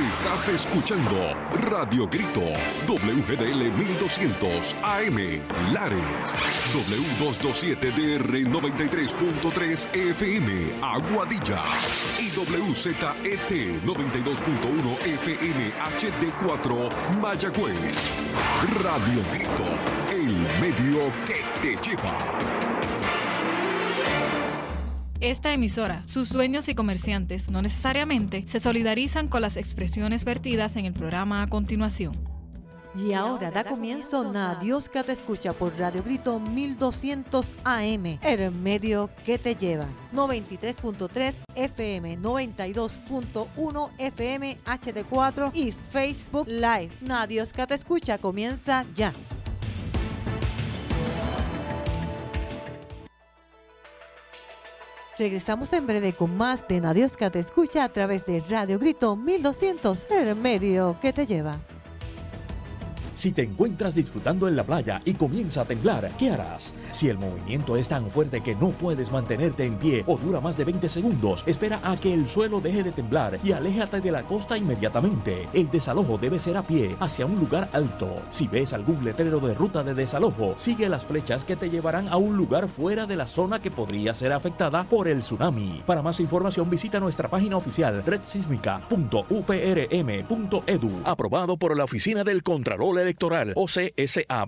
Estás escuchando Radio Grito, WGDL 1200 AM, Lares, W227DR 93.3 FM, Aguadilla, y WZET 92.1 FM HD4, Mayagüez. Radio Grito, el medio que te lleva. Esta emisora, sus dueños y comerciantes no necesariamente se solidarizan con las expresiones vertidas en el programa a continuación. Y ahora da comienzo Dios que te escucha por Radio Grito 1200 AM, el medio que te lleva. 93.3 FM, 92.1 FM HD4 y Facebook Live. Dios que te escucha comienza ya. Regresamos en breve con más de Dios que te escucha a través de Radio Grito 1200, el medio que te lleva. Si te encuentras disfrutando en la playa y comienza a temblar, ¿qué harás? Si el movimiento es tan fuerte que no puedes mantenerte en pie o dura más de 20 segundos, espera a que el suelo deje de temblar y aléjate de la costa inmediatamente. El desalojo debe ser a pie, hacia un lugar alto. Si ves algún letrero de ruta de desalojo, sigue las flechas que te llevarán a un lugar fuera de la zona que podría ser afectada por el tsunami. Para más información visita nuestra página oficial redsísmica.uprm.edu. Aprobado por la Oficina del Contralor Electoral, OCSA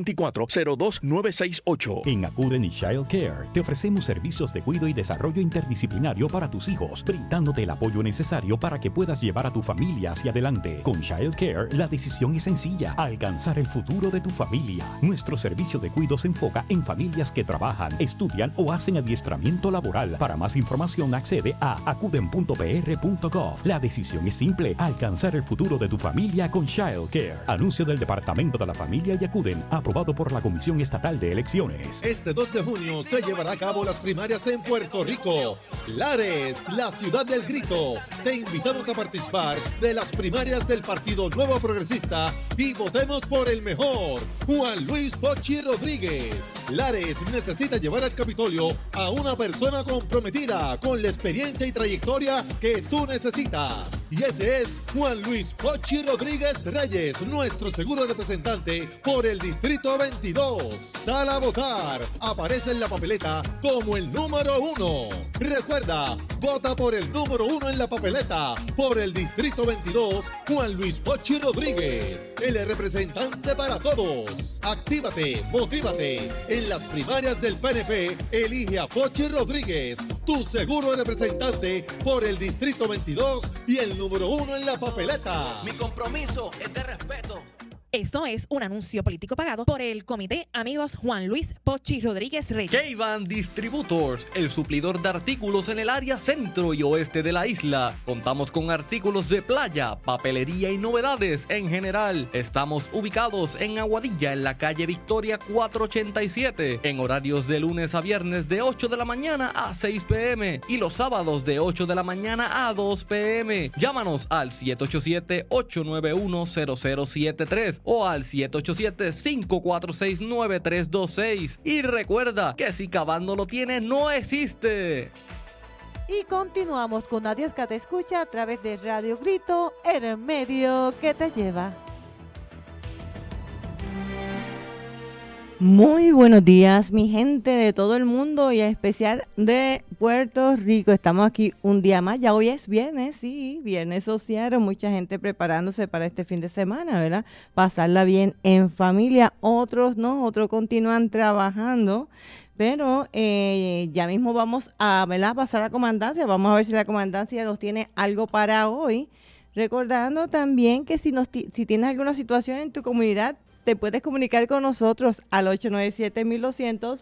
2024-02968. En Acuden y Child Care te ofrecemos servicios de cuidado y desarrollo interdisciplinario para tus hijos, brindándote el apoyo necesario para que puedas llevar a tu familia hacia adelante. Con Child Care, la decisión es sencilla: alcanzar el futuro de tu familia. Nuestro servicio de cuidado se enfoca en familias que trabajan, estudian o hacen adiestramiento laboral. Para más información accede a acuden.pr.gov. La decisión es simple: alcanzar el futuro de tu familia con Child Care. Anuncio del Departamento de la Familia y Acuden, aprobado por la Comisión Estatal de Elecciones. Este 2 de junio se llevará a cabo las primarias en Puerto Rico. Lares, la ciudad del grito. Te invitamos a participar de las primarias del Partido Nuevo Progresista y votemos por el mejor, Juan Luis Pochi Rodríguez. Lares necesita llevar al Capitolio a una persona comprometida con la experiencia y trayectoria que tú necesitas. Y ese es Juan Luis Pochi Rodríguez Reyes, nuestro seguro representante por el Distrito 22. Sal a votar. Aparece en la papeleta como el número 1. Recuerda, vota por el número 1 en la papeleta por el Distrito 22, Juan Luis Pochi Rodríguez, el representante para todos. Actívate, motívate. En las primarias del PNP, elige a Pochi Rodríguez, tu seguro representante por el Distrito 22 y el número 1 en la papeleta. Mi compromiso es de respeto. Esto es un anuncio político pagado por el Comité Amigos Juan Luis Pochi Rodríguez Reyes. K-Van Distributors, el suplidor de artículos en el área centro y oeste de la isla. Contamos con artículos de playa, papelería y novedades en general. Estamos ubicados en Aguadilla, en la calle Victoria 487, en horarios de lunes a viernes de 8 de la mañana a 6 p.m. y los sábados de 8 de la mañana a 2 p.m. Llámanos al 787-891-0073 o al 787-546-9326. Y recuerda que si K-Van no lo tiene, no existe. Y continuamos con Dios que te escucha a través de Radio Grito, el medio que te lleva. Muy buenos días, mi gente de todo el mundo y en especial de Puerto Rico. Estamos aquí un día más. Ya hoy es viernes, sí, viernes social. Mucha gente preparándose para este fin de semana, ¿verdad? Pasarla bien en familia. Otros no, otros continúan trabajando. Pero ya mismo vamos a, ¿verdad?, pasar a la comandancia. Vamos a ver si la comandancia nos tiene algo para hoy. Recordando también que si tienes alguna situación en tu comunidad, te puedes comunicar con nosotros al 897-1200,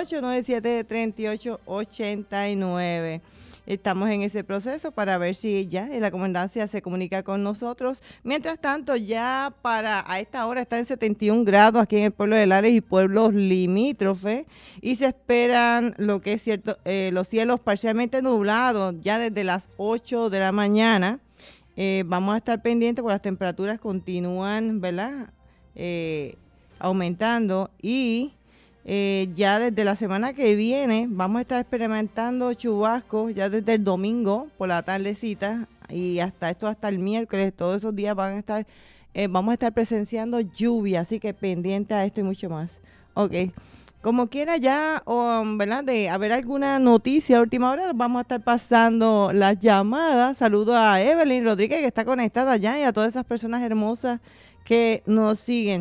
897-3889. Estamos en ese proceso para ver si ya la comandancia se comunica con nosotros. Mientras tanto, ya a esta hora está en 71 grados aquí en el pueblo de Lares y pueblos limítrofes, y se esperan lo que es cierto, los cielos parcialmente nublados ya desde las 8 de la mañana. Vamos a estar pendientes porque las temperaturas continúan, ¿verdad?, aumentando, y ya desde la semana que viene vamos a estar experimentando chubascos ya desde el domingo por la tardecita y hasta el miércoles, todos esos días vamos a estar presenciando lluvia, así que pendiente a esto y mucho más. Ok. Como quiera ya, ¿verdad? De haber alguna noticia a última hora, vamos a estar pasando las llamadas. Saludo a Evelyn Rodríguez, que está conectada allá, y a todas esas personas hermosas que nos siguen.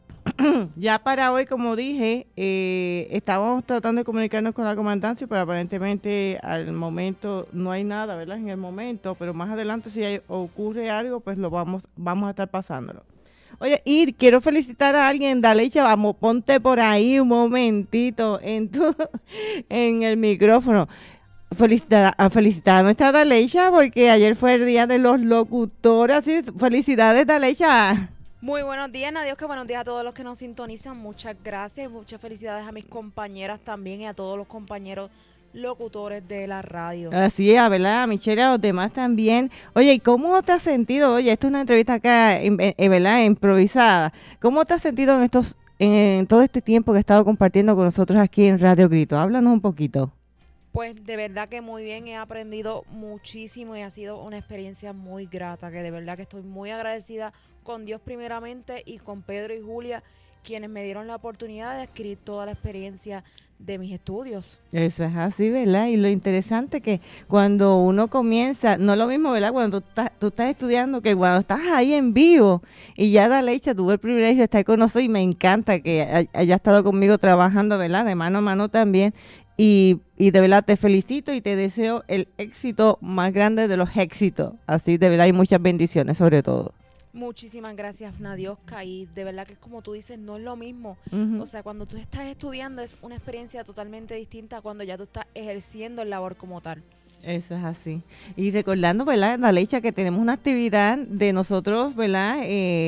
Ya para hoy, como dije, estábamos tratando de comunicarnos con la comandancia, pero aparentemente al momento no hay nada, ¿verdad? En el momento, pero más adelante si ocurre algo, pues lo vamos a estar pasándolo. Oye, y quiero felicitar a alguien, Daleicha, vamos, ponte por ahí un momentito en el micrófono. Felicitar a nuestra Daleicha, porque ayer fue el día de los locutores. ¿Sí? Felicidades, Daleicha. Muy buenos días, Nadiosca, buenos días a todos los que nos sintonizan, muchas gracias, muchas felicidades a mis compañeras también y a todos los compañeros locutores de la radio. Así es, ¿verdad? A Michelle y a los demás también. Oye, ¿y cómo te has sentido? Oye, esto es una entrevista acá, ¿verdad? Improvisada. ¿Cómo te has sentido en todo este tiempo que has estado compartiendo con nosotros aquí en Radio Grito? Háblanos un poquito. Pues de verdad que muy bien, he aprendido muchísimo y ha sido una experiencia muy grata, que de verdad que estoy muy agradecida con Dios primeramente y con Pedro y Julia, quienes me dieron la oportunidad de adquirir toda la experiencia de mis estudios. Eso es así, ¿verdad? Y lo interesante que cuando uno comienza, no es lo mismo, ¿verdad? Cuando tú estás estudiando que cuando estás ahí en vivo. Y ya Daleicha tuvo el privilegio de estar con nosotros y me encanta que haya estado conmigo trabajando, ¿verdad? De mano a mano también. Y de verdad te felicito y te deseo el éxito más grande de los éxitos. Así de verdad, y muchas bendiciones sobre todo. Muchísimas gracias, Nadiosca, y de verdad que como tú dices, no es lo mismo. O sea, cuando tú estás estudiando es una experiencia totalmente distinta a cuando ya tú estás ejerciendo el labor como tal. Eso es así. Y recordando, ¿verdad, Daleicha, que tenemos una actividad de nosotros, ¿verdad?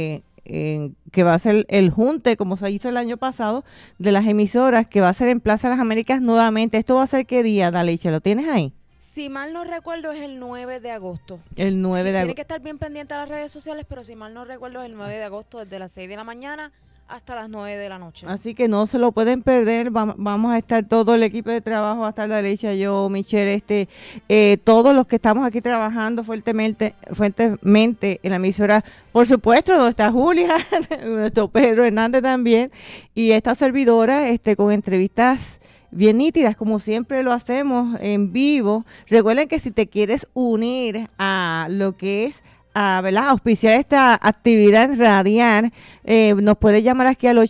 Que va a ser el junte, como se hizo el año pasado, de las emisoras, que va a ser en Plaza Las Américas nuevamente. ¿Esto va a ser qué día, Daleicha? ¿Lo tienes ahí? Si mal no recuerdo es el 9 de agosto. El 9 de agosto. Tiene que estar bien pendiente a las redes sociales, pero si mal no recuerdo es el 9 de agosto desde las 6 de la mañana hasta las 9 de la noche. Así que no se lo pueden perder. Vamos a estar todo el equipo de trabajo, va a estar Daleicha, yo, Michelle, todos los que estamos aquí trabajando fuertemente en la emisora. Por supuesto, donde está Julia, nuestro Pedro Hernández también, y esta servidora con entrevistas bien nítidas, como siempre lo hacemos en vivo. Recuerden que si te quieres unir a lo que es ¿verdad? Auspiciar esta actividad radial, nos puede llamar aquí al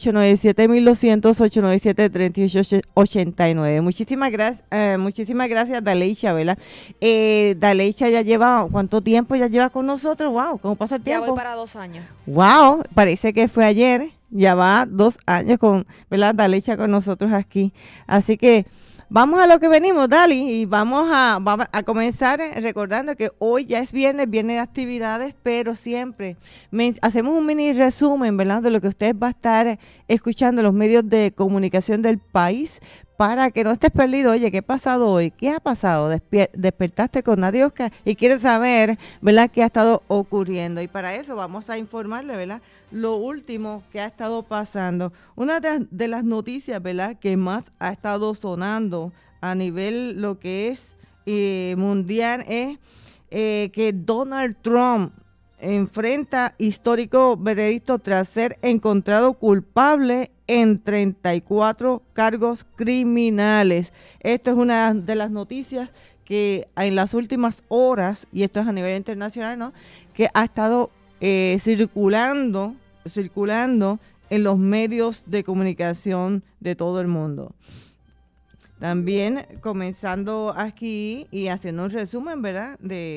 897-1200-897-3889. Muchísimas gracias, Daleicha, ¿verdad? Daleicha ya lleva, ¿cuánto tiempo ya lleva con nosotros? Wow, ¿cómo pasa el tiempo? Ya voy para 2 años. Wow, parece que fue ayer, ya va 2 años ¿verdad? Daleicha con nosotros aquí. Así que vamos a lo que venimos, Dali, y vamos a comenzar recordando que hoy ya es viernes de actividades, pero siempre hacemos un mini resumen, ¿verdad?, de lo que usted va a estar escuchando en los medios de comunicación del país, para que no estés perdido. Oye, ¿qué ha pasado hoy? ¿Qué ha pasado? Despertaste con Nadiosca y quieres saber, ¿verdad?, qué ha estado ocurriendo. Y para eso vamos a informarle, ¿verdad?, lo último que ha estado pasando. Una de las noticias, ¿verdad?, que más ha estado sonando a nivel lo que es mundial es que Donald Trump enfrenta histórico veredicto tras ser encontrado culpable en 34 cargos criminales. Esto es una de las noticias que en las últimas horas, y esto es a nivel internacional, ¿no?, que ha estado circulando en los medios de comunicación de todo el mundo. También comenzando aquí y haciendo un resumen, ¿verdad?,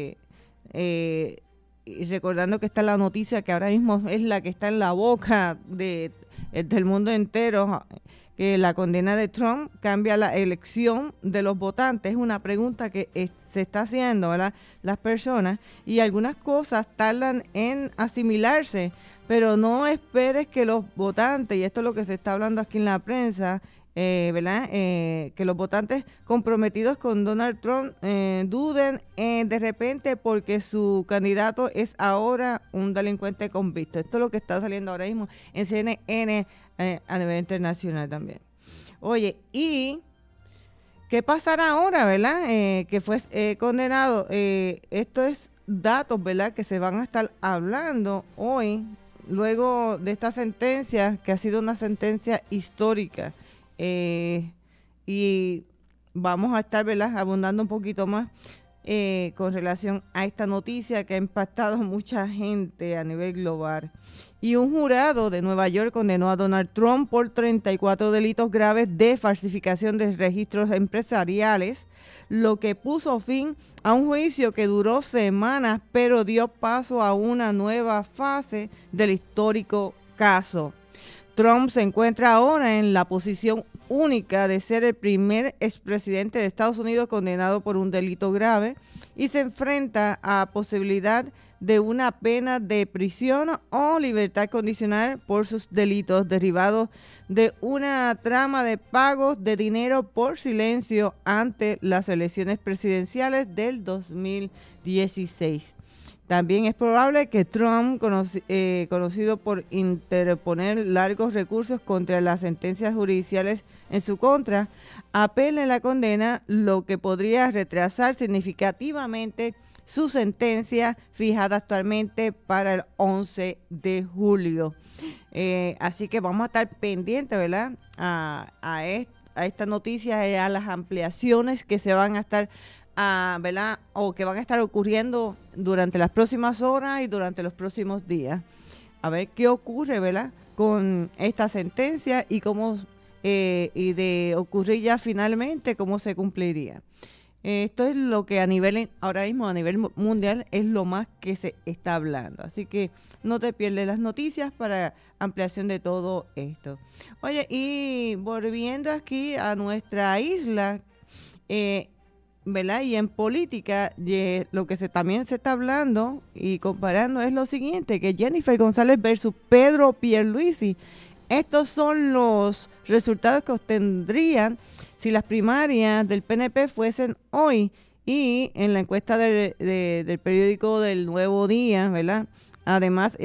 y recordando que está la noticia que ahora mismo es la que está en la boca del mundo entero, que la condena de Trump cambia la elección de los votantes. Es una pregunta que se está haciendo, ¿verdad?, las personas, y algunas cosas tardan en asimilarse, pero no esperes que los votantes, y esto es lo que se está hablando aquí en la prensa, ¿verdad?, que los votantes comprometidos con Donald Trump duden de repente porque su candidato es ahora un delincuente convicto. Esto es lo que está saliendo ahora mismo en CNN a nivel internacional también. Oye, ¿y qué pasará ahora, verdad? Que fue condenado. Esto es datos, ¿verdad?, que se van a estar hablando hoy, luego de esta sentencia, que ha sido una sentencia histórica. Y vamos a estar, ¿verdad?, abundando un poquito más con relación a esta noticia que ha impactado a mucha gente a nivel global. Y un jurado de Nueva York condenó a Donald Trump por 34 delitos graves de falsificación de registros empresariales, lo que puso fin a un juicio que duró semanas, pero dio paso a una nueva fase del histórico caso. Trump se encuentra ahora en la posición única de ser el primer expresidente de Estados Unidos condenado por un delito grave y se enfrenta a posibilidad de una pena de prisión o libertad condicional por sus delitos derivados de una trama de pagos de dinero por silencio ante las elecciones presidenciales del 2016. También es probable que Trump, conocido por interponer largos recursos contra las sentencias judiciales en su contra, apele la condena, lo que podría retrasar significativamente su sentencia fijada actualmente para el 11 de julio. Así que vamos a estar pendientes, ¿verdad?, a esta noticia y a las ampliaciones que se van a estar ¿verdad?, o que van a estar ocurriendo durante las próximas horas y durante los próximos días. A ver qué ocurre, ¿verdad?, con esta sentencia y cómo y de ocurrir ya finalmente cómo se cumpliría. Esto es lo que ahora mismo a nivel mundial es lo más que se está hablando. Así que no te pierdas las noticias para ampliación de todo esto. Oye, y volviendo aquí a nuestra isla, ¿verdad?, y en política, lo que también se está hablando y comparando es lo siguiente, que Jennifer González versus Pedro Pierluisi. Estos son los resultados que obtendrían si las primarias del PNP fuesen hoy. Y en la encuesta del periódico del Nuevo Día, ¿verdad? Además,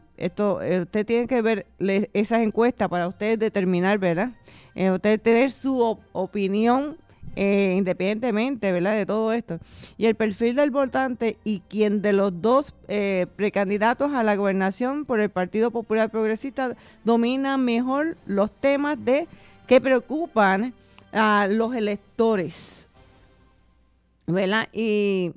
usted tiene que ver esas encuestas para usted determinar, ¿verdad? Usted tener su opinión independientemente, ¿verdad?, de todo esto. Y el perfil del votante y quien de los dos precandidatos a la gobernación por el Partido Popular Progresista domina mejor los temas que preocupan a los electores, ¿verdad? Y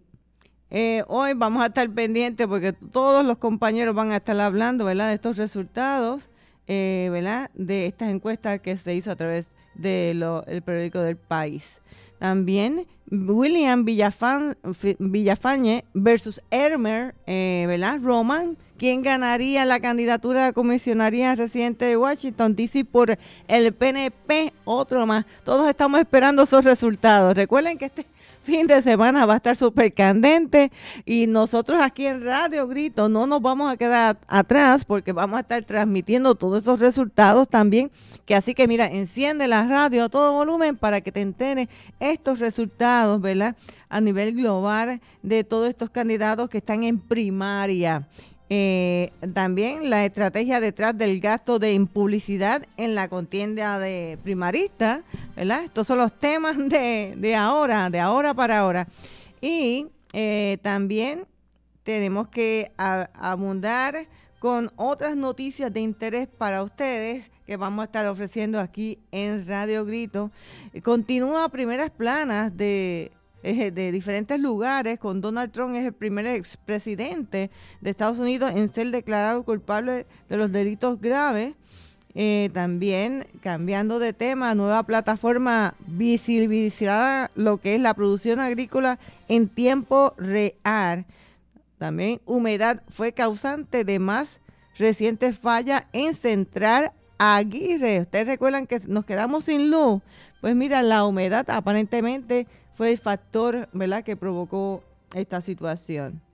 hoy vamos a estar pendientes porque todos los compañeros van a estar hablando, ¿verdad?, de estos resultados, ¿verdad?, de estas encuestas que se hizo a través del periódico del País. También William Villafañe versus Elmer, ¿verdad?, Roman, quien ganaría la candidatura a la comisionaría residente de Washington, D.C. por el PNP, otro más. Todos estamos esperando esos resultados. Recuerden que este fin de semana va a estar súper candente y nosotros aquí en Radio Grito no nos vamos a quedar atrás porque vamos a estar transmitiendo todos esos resultados también, que así que mira, enciende la radio a todo volumen para que te enteres estos resultados, ¿verdad?, a nivel global de todos estos candidatos que están en primaria. También la estrategia detrás del gasto de publicidad en la contienda de primaristas, ¿verdad? Estos son los temas de ahora para ahora. Y también tenemos que abundar con otras noticias de interés para ustedes que vamos a estar ofreciendo aquí en Radio Grito. Continúa primeras planas de diferentes lugares, con Donald Trump es el primer expresidente de Estados Unidos en ser declarado culpable de los delitos graves. También, cambiando de tema, nueva plataforma visibilizará lo que es la producción agrícola en tiempo real. También humedad fue causante de más recientes fallas en Central Aguirre. Ustedes recuerdan que nos quedamos sin luz. Pues mira, la humedad aparentemente fue el factor, ¿verdad?, que provocó esta situación.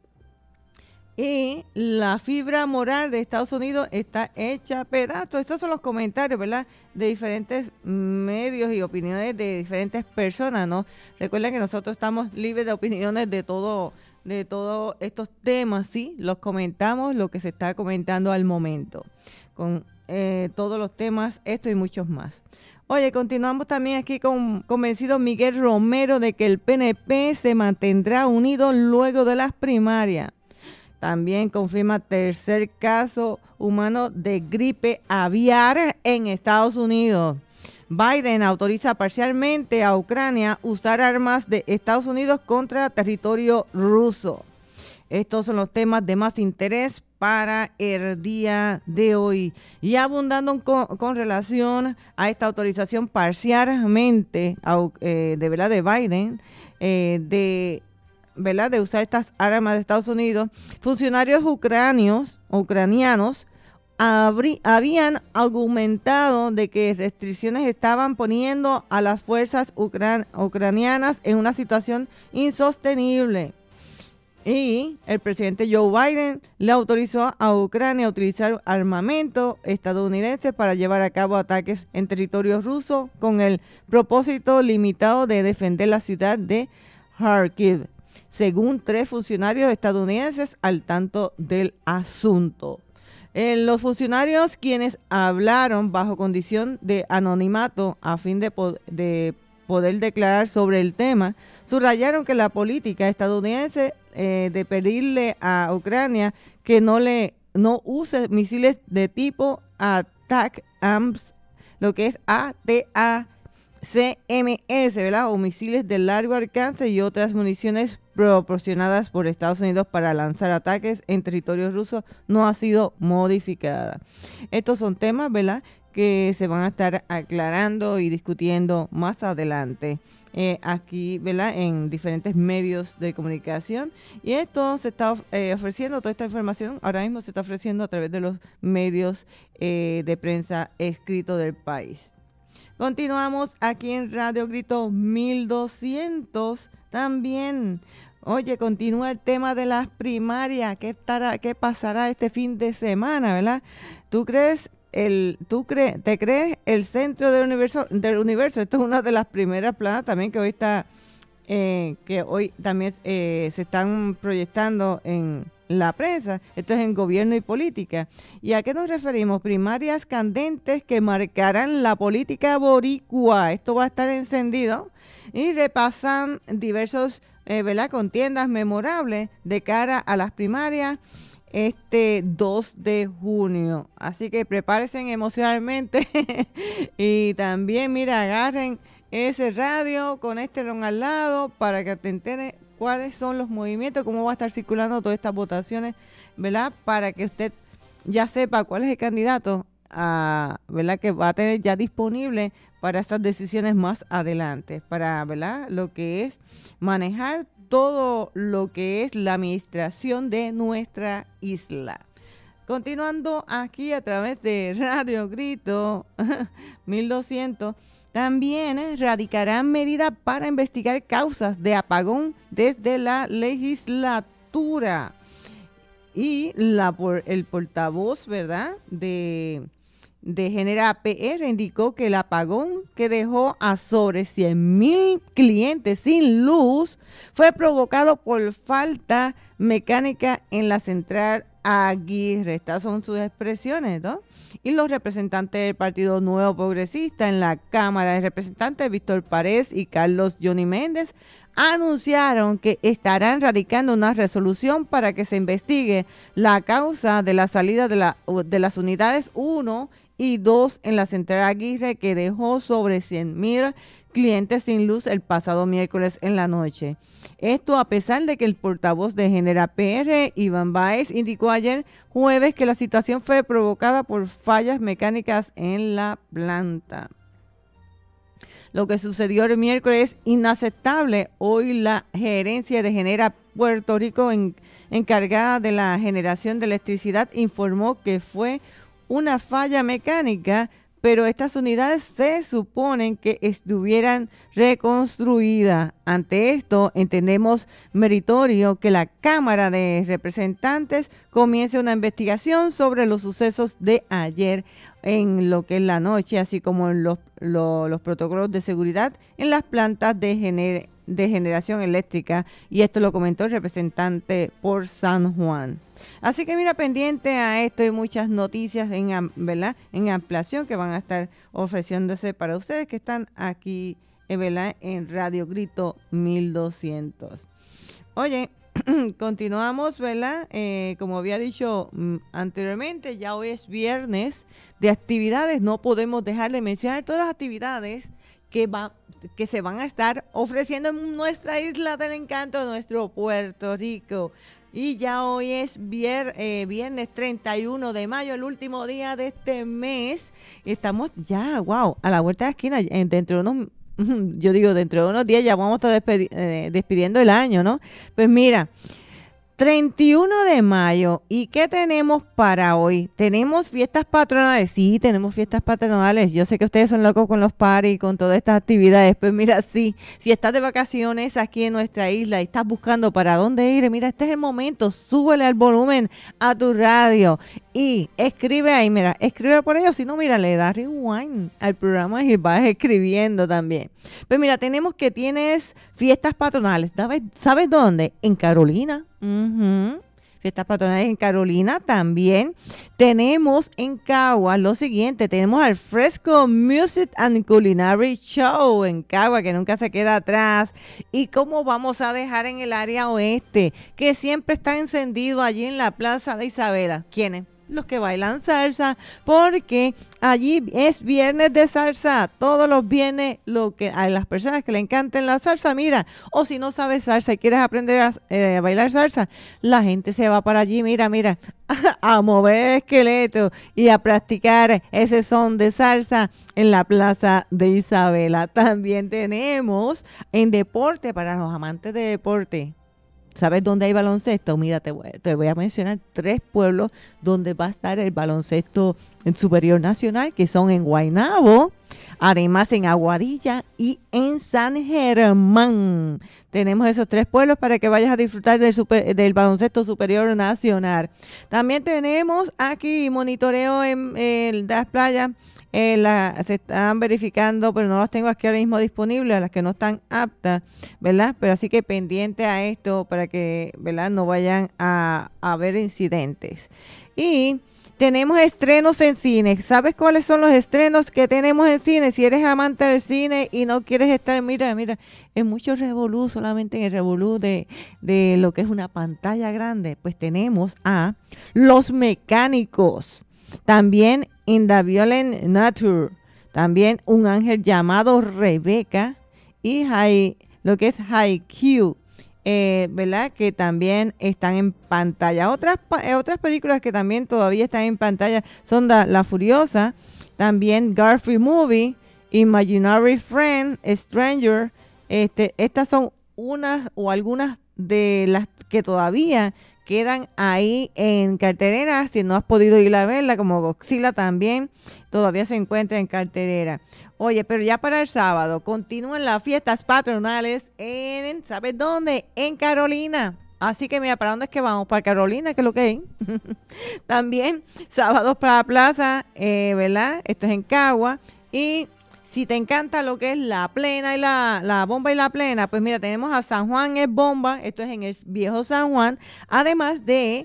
Y la fibra moral de Estados Unidos está hecha pedazos. Estos son los comentarios, ¿verdad?, de diferentes medios y opiniones de diferentes personas, ¿no? Recuerden que nosotros estamos libres de opiniones de todos estos temas, sí, los comentamos, lo que se está comentando al momento, con todos los temas, esto y muchos más. Oye, continuamos también aquí con convencido Miguel Romero de que el PNP se mantendrá unido luego de las primarias. También confirma tercer caso humano de gripe aviar en Estados Unidos. Biden autoriza parcialmente a Ucrania usar armas de Estados Unidos contra territorio ruso. Estos son los temas de más interés para el día de hoy. Y abundando con relación a esta autorización parcialmente de Biden, de usar estas armas de Estados Unidos, funcionarios ucranianos habían argumentado de que restricciones estaban poniendo a las fuerzas ucranianas en una situación insostenible. Y el presidente Joe Biden le autorizó a Ucrania a utilizar armamento estadounidense para llevar a cabo ataques en territorio ruso con el propósito limitado de defender la ciudad de Kharkiv, según 3 funcionarios estadounidenses al tanto del asunto. Los funcionarios, quienes hablaron bajo condición de anonimato a fin de poder declarar sobre el tema, subrayaron que la política estadounidense de pedirle a Ucrania que no use misiles de tipo ATACMS, lo que es ATACMS, ¿verdad? O misiles de largo alcance y otras municiones proporcionadas por Estados Unidos para lanzar ataques en territorio ruso, no ha sido modificada. Estos son temas, ¿verdad?, que se van a estar aclarando y discutiendo más adelante aquí, ¿verdad?, en diferentes medios de comunicación. Y esto se está ofreciendo, toda esta información ahora mismo se está ofreciendo a través de los medios de prensa escrito del país. Continuamos aquí en Radio Grito 1200 también. Oye, continúa el tema de las primarias. ¿Qué pasará este fin de semana, verdad? ¿Te crees el centro del universo? Esto es una de las primeras planas también que hoy también se están proyectando en la prensa. Esto es en gobierno y política. ¿Y a qué nos referimos? Primarias candentes que marcarán la política boricua. Esto va a estar encendido y repasan diversos contiendas memorables de cara a las primarias este 2 de junio. Así que prepárense emocionalmente y también, mira, agarren ese radio, conéctenlo al lado para que te enteres cuáles son los movimientos, cómo va a estar circulando todas estas votaciones, ¿verdad? Para que usted ya sepa cuál es el candidato, ¿verdad?, que va a tener ya disponible para estas decisiones más adelante, para, ¿verdad?, lo que es manejar todo lo que es la administración de nuestra isla. Continuando aquí a través de Radio Grito 1200, también radicarán medidas para investigar causas de apagón desde la legislatura. Y el portavoz, ¿verdad?, de Genera PR indicó que el apagón que dejó a sobre 100,000 clientes sin luz fue provocado por falta mecánica en la central Aguirre. Estas son sus expresiones, ¿no? Y los representantes del Partido Nuevo Progresista en la Cámara de Representantes, Víctor Párez y Carlos Johnny Méndez, anunciaron que estarán radicando una resolución para que se investigue la causa de la salida de las unidades 1 y 2 en la central Aguirre, que dejó sobre 100,000 clientes sin luz el pasado miércoles en la noche. Esto a pesar de que el portavoz de Genera PR, Iván Báez, indicó ayer jueves que la situación fue provocada por fallas mecánicas en la planta. Lo que sucedió el miércoles es inaceptable. Hoy la gerencia de Genera Puerto Rico, encargada de la generación de electricidad, informó que fue una falla mecánica, pero estas unidades se suponen que estuvieran reconstruidas. Ante esto, entendemos meritorio que la Cámara de Representantes comience una investigación sobre los sucesos de ayer en lo que es la noche, así como los protocolos de seguridad en las plantas de de generación eléctrica, y esto lo comentó el representante por San Juan. Así que mira, pendiente a esto y muchas noticias ¿verdad? En ampliación que van a estar ofreciéndose para ustedes que están aquí, ¿verdad? En Radio Grito 1200. Oye, continuamos, ¿verdad? Como había dicho anteriormente, ya hoy es viernes de actividades. No podemos dejar de mencionar todas las actividades que se van a estar ofreciendo en nuestra isla del encanto, nuestro Puerto Rico. Y ya hoy es viernes 31 de mayo, el último día de este mes. Estamos ya, wow, a la vuelta de la esquina, dentro de unos días ya vamos a estar despidiendo el año, ¿no? Pues mira, 31 de mayo, ¿y qué tenemos para hoy? ¿Tenemos fiestas patronales? Sí, tenemos fiestas patronales. Yo sé que ustedes son locos con los parties, con todas estas actividades. Pues mira, sí, si estás de vacaciones aquí en nuestra isla y estás buscando para dónde ir, mira, este es el momento. Súbele al volumen a tu radio y escribe ahí, mira, escribe por ello. Si no, mira, le das rewind al programa y vas escribiendo también. Pues mira, tenemos que tienes fiestas patronales. ¿Sabes dónde? En Carolina. Fiestas patronales en Carolina también. Tenemos en Cagua lo siguiente, tenemos al Fresco Music and Culinary Show en Cagua, que nunca se queda atrás. Y cómo vamos a dejar en el área oeste, que siempre está encendido allí en la Plaza de Isabela. ¿Quiénes? Los que bailan salsa, porque allí es viernes de salsa, todos los viernes, a las personas que le encanten la salsa, mira, o si no sabes salsa y quieres aprender a bailar salsa, la gente se va para allí, mira, a mover el esqueleto y a practicar ese son de salsa en la Plaza de Isabela. También tenemos en deporte, para los amantes de deporte. ¿Sabes dónde hay baloncesto? Mira, te voy a mencionar 3 pueblos donde va a estar el baloncesto superior nacional, que son en Guaynabo, además en Aguadilla y en San Germán. Tenemos esos 3 pueblos para que vayas a disfrutar del baloncesto superior nacional. También tenemos aquí monitoreo en las playas. Se están verificando, pero no las tengo aquí ahora mismo disponibles, a las que no están aptas, ¿verdad? Pero así que pendiente a esto para que, ¿verdad?, no vayan a haber incidentes. Y tenemos estrenos en cine. ¿Sabes cuáles son los estrenos que tenemos en cine? Si eres amante del cine y no quieres estar, mira, en mucho revolú, solamente en el revolú de lo que es una pantalla grande, pues tenemos a Los Mecánicos. También In the Violent Nature, también Un Ángel Llamado Rebeca y lo que es Haikyuu, ¿verdad? Que también están en pantalla. Otras películas que también todavía están en pantalla son La Furiosa, también Garfield Movie, Imaginary Friend, Stranger. Estas son unas o algunas de las que todavía quedan ahí en cartelera. Si no has podido ir a verla, como Godzilla también todavía se encuentra en cartelera. Oye, pero ya para el sábado continúan las fiestas patronales ¿sabes dónde? En Carolina. Así que mira, ¿para dónde es que vamos? Para Carolina, que es lo que hay. También sábados para la plaza, ¿verdad? Esto es en Cagua. Y si te encanta lo que es la plena y la bomba y la plena, pues mira, tenemos a San Juan es bomba, esto es en el viejo San Juan, además de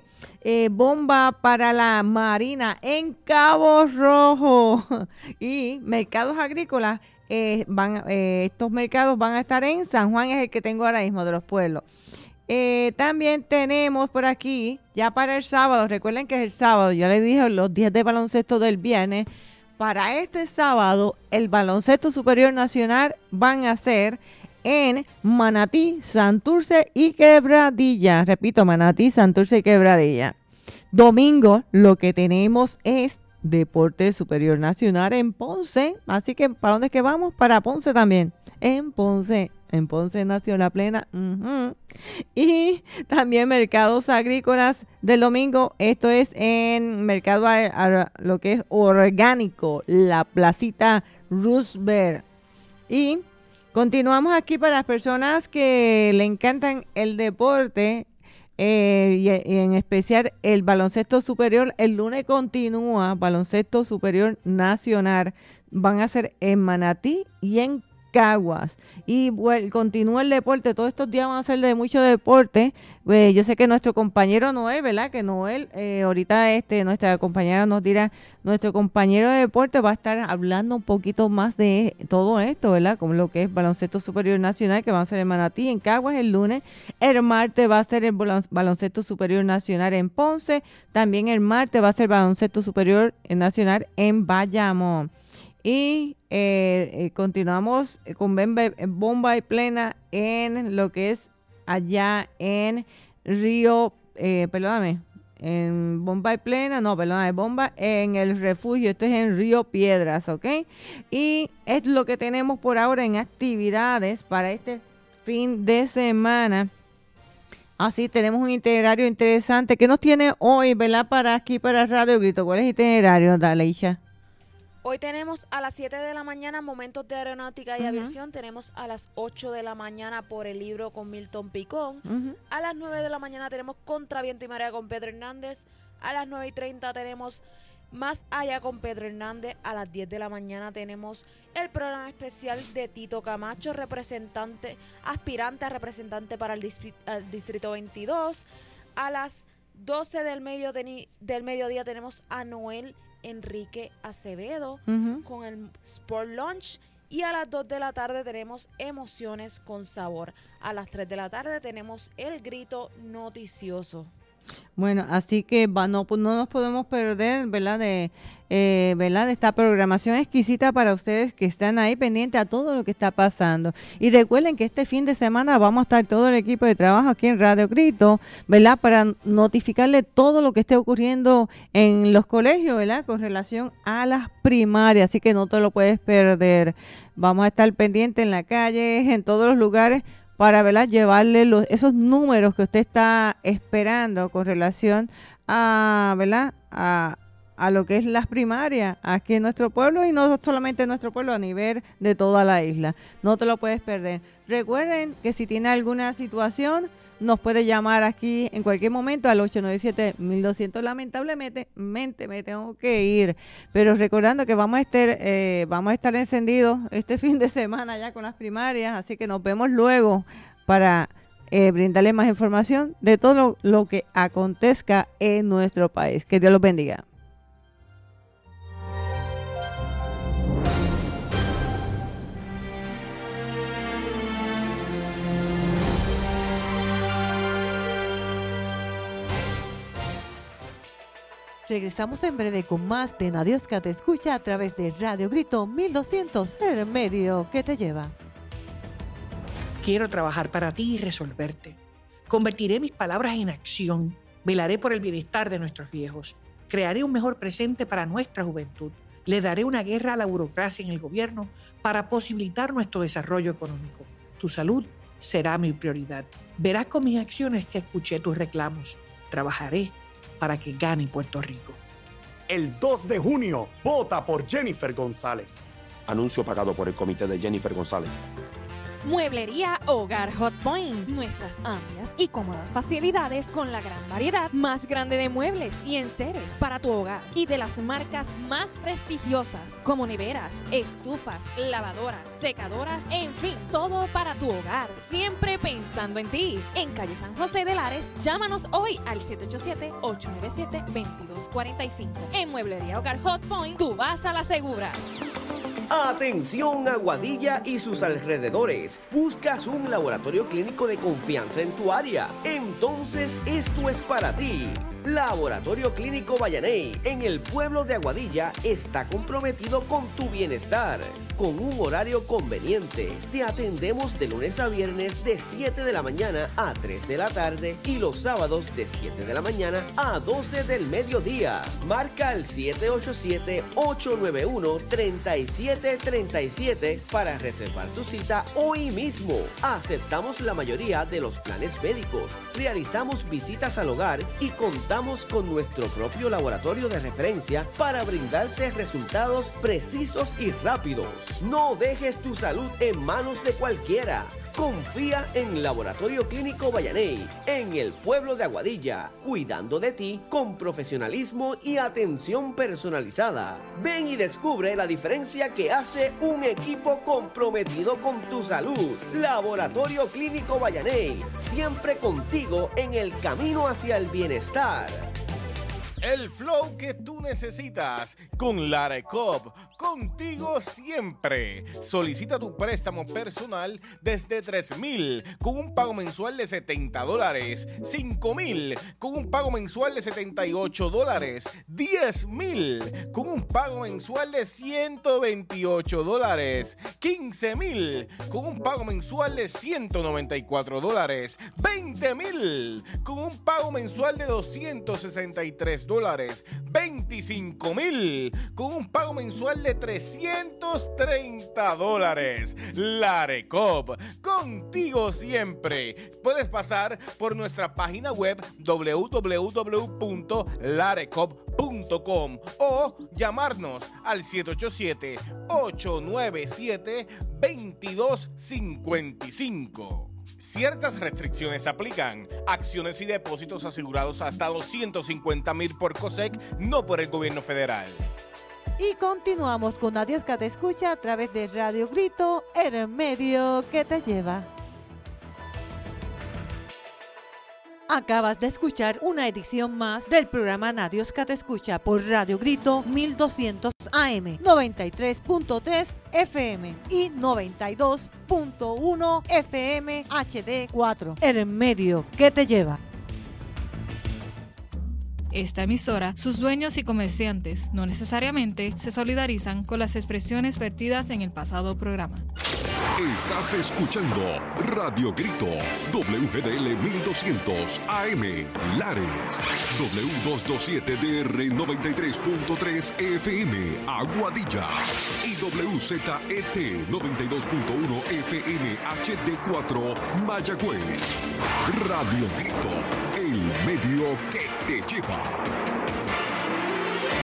bomba para la marina en Cabo Rojo y mercados agrícolas. Estos mercados van a estar en San Juan, es el que tengo ahora mismo de los pueblos. También tenemos por aquí, ya para el sábado, recuerden que es el sábado, yo les dije los días de baloncesto del viernes. Para este sábado, el baloncesto superior nacional van a ser en Manatí, Santurce y Quebradilla. Repito, Manatí, Santurce y Quebradilla. Domingo, lo que tenemos es deporte superior nacional en Ponce. Así que, ¿para dónde es que vamos? Para Ponce también. En Ponce nació la plena. Y también mercados agrícolas del domingo. Esto es en mercado lo que es orgánico, la placita Roosevelt. Y continuamos aquí para las personas que le encantan el deporte. Y en especial el baloncesto superior. El lunes continúa baloncesto superior nacional. Van a ser en Manatí y en Caguas. Y continúa el deporte. Todos estos días van a ser de mucho deporte. Yo sé que nuestro compañero Noel, ¿verdad? Que Noel, ahorita nuestra compañera nos dirá, nuestro compañero de deporte va a estar hablando un poquito más de todo esto, ¿verdad? Como lo que es baloncesto superior nacional, que va a ser en Manatí, en Caguas el lunes. El martes va a ser el baloncesto superior nacional en Ponce. También el martes va a ser baloncesto superior nacional en Bayamón. Y continuamos con bomba y plena en lo que es allá en Río, en bomba y plena, bomba en el refugio, esto es en Río Piedras, ¿ok? Y es lo que tenemos por ahora en actividades para este fin de semana. Así tenemos un itinerario interesante. ¿Qué nos tiene hoy, verdad, para Radio Grito? ¿Cuál es el itinerario, Daleisha? Hoy tenemos a las 7 de la mañana Momentos de Aeronáutica y Aviación. Tenemos a las 8 de la mañana Por el Libro con Milton Picón. A las 9 de la mañana tenemos Contra Viento y Marea con Pedro Hernández. A las 9:30 tenemos Más Allá con Pedro Hernández. A las 10 de la mañana tenemos el programa especial de Tito Camacho, aspirante a representante para el Distrito 22. A las 12 del mediodía tenemos a Noel Enrique Acevedo con el Sport Lunch. Y a las 2 de la tarde tenemos Emociones con Sabor. A las 3 de la tarde tenemos El Grito Noticioso. Bueno, así que no nos podemos perder, ¿verdad? De esta programación exquisita para ustedes que están ahí pendientes a todo lo que está pasando. Y recuerden que este fin de semana vamos a estar todo el equipo de trabajo aquí en Radio Grito, ¿verdad? Para notificarle todo lo que esté ocurriendo en los colegios, ¿verdad? Con relación a las primarias, así que no te lo puedes perder. Vamos a estar pendientes en la calle, en todos los lugares, para, ¿verdad?, llevarle esos números que usted está esperando con relación a, ¿verdad?, a lo que es las primarias aquí en nuestro pueblo, y no solamente en nuestro pueblo, a nivel de toda la isla. No te lo puedes perder. Recuerden que si tiene alguna situación, nos puede llamar aquí en cualquier momento al 897-1200. Lamentablemente me tengo que ir, pero recordando que vamos a estar encendidos este fin de semana ya con las primarias, así que nos vemos luego para brindarles más información de todo lo que acontezca en nuestro país. Que Dios los bendiga. Regresamos en breve con más de Nadiosca Te Escucha a través de Radio Grito 1200, el medio que te lleva. Quiero trabajar para ti y resolverte. Convertiré mis palabras en acción. Velaré por el bienestar de nuestros viejos. Crearé un mejor presente para nuestra juventud. Le daré una guerra a la burocracia en el gobierno para posibilitar nuestro desarrollo económico. Tu salud será mi prioridad. Verás con mis acciones que escuché tus reclamos. Trabajaré para que gane Puerto Rico. El 2 de junio, vota por Jennifer González. Anuncio pagado por el comité de Jennifer González. Mueblería Hogar Hot Point. Nuestras amplias y cómodas facilidades con la gran variedad más grande de muebles y enseres para tu hogar y de las marcas más prestigiosas como neveras, estufas, lavadoras, secadoras, en fin, todo para tu hogar. Siempre pensando en ti. En calle San José de Lares, llámanos hoy al 787-897-2245. En Mueblería Hogar Hot Point, tú vas a la segura. Atención Aguadilla y sus alrededores. ¿Buscas un laboratorio clínico de confianza en tu área? Entonces esto es para ti. Laboratorio Clínico Vallaney, en el pueblo de Aguadilla, está comprometido con tu bienestar. Con un horario conveniente, te atendemos de lunes a viernes de 7 de la mañana a 3 de la tarde y los sábados de 7 de la mañana a 12 del mediodía. Marca el 787-891-3737 para reservar tu cita hoy mismo. Aceptamos la mayoría de los planes médicos, realizamos visitas al hogar y contamos con nuestro propio laboratorio de referencia para brindarte resultados precisos y rápidos. No dejes tu salud en manos de cualquiera. Confía en Laboratorio Clínico Vallaney, en el pueblo de Aguadilla, cuidando de ti con profesionalismo y atención personalizada. Ven y descubre la diferencia que hace un equipo comprometido con tu salud. Laboratorio Clínico Vallaney, siempre contigo en el camino hacia el bienestar. El flow que tú necesitas con Larecop, contigo siempre. Solicita tu préstamo personal desde $3,000 con un pago mensual de $70, $5,000 con un pago mensual de $78, $10,000 con un pago mensual de $128, $15,000 con un pago mensual de $194, $20,000 con un pago mensual de $263, $25,000 con un pago mensual de $330. Larecop, contigo siempre. Puedes pasar por nuestra página web www.larecop.com o llamarnos al 787-897-2255. Ciertas restricciones aplican. Acciones y depósitos asegurados hasta $250,000 por COSEC, no por el gobierno federal. Y continuamos con Adiós que te escucha a través de Radio Grito, el medio que te lleva. Acabas de escuchar una edición más del programa Adiós que te escucha por Radio Grito 1200 AM, 93.3 FM y 92.1 FM HD4, el medio que te lleva. Esta emisora, sus dueños y comerciantes no necesariamente se solidarizan con las expresiones vertidas en el pasado programa. Estás escuchando Radio Grito, WGDL 1200 AM, Lares, W227DR 93.3 FM, Aguadilla, y WZET 92.1 FM HD4, Mayagüez. Radio Grito, el medio que te lleva.